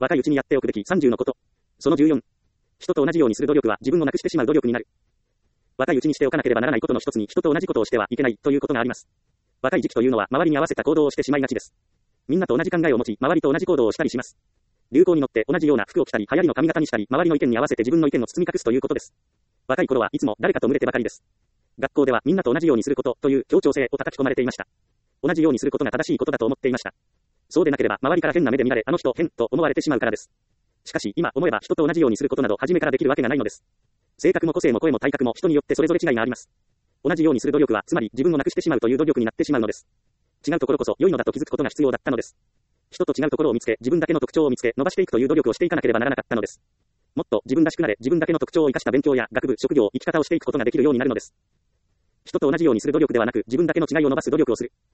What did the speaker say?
若いうちにやっておくべき30のこと。その14。人と同じようにする努力は自分をなくしてしまう努力になる。若いうちにしておかなければならないことの一つに人と同じことをしてはいけないということがあります。若い時期というのは周りに合わせた行動をしてしまいがちです。みんなと同じ考えを持ち、周りと同じ行動をしたりします。流行に乗って同じような服を着たり、流行りの髪型にしたり、周りの意見に合わせて自分の意見を包み隠すということです。若い頃はいつも誰かと群れてばかりです。学校ではみんなと同じようにすることという協調性を叩き込まれていました。同じようにすることが正しいことだと思っていました。そうでなければ周りから変な目で見られ、あの人変と思われてしまうからです。しかし今思えば人と同じようにすることなど初めからできるわけがないのです。性格も個性も声も体格も人によってそれぞれ違いがあります。同じようにする努力はつまり自分をなくしてしまうという努力になってしまうのです。違うところこそ良いのだと気づくことが必要だったのです。人と違うところを見つけ、自分だけの特徴を見つけ、伸ばしていくという努力をしていかなければならなかったのです。もっと自分らしくなれ、自分だけの特徴を生かした勉強や学部、職業、生き方をしていくことができるようになるのです。人と同じようにする努力ではなく、自分だけの違いを伸ばす努力をする。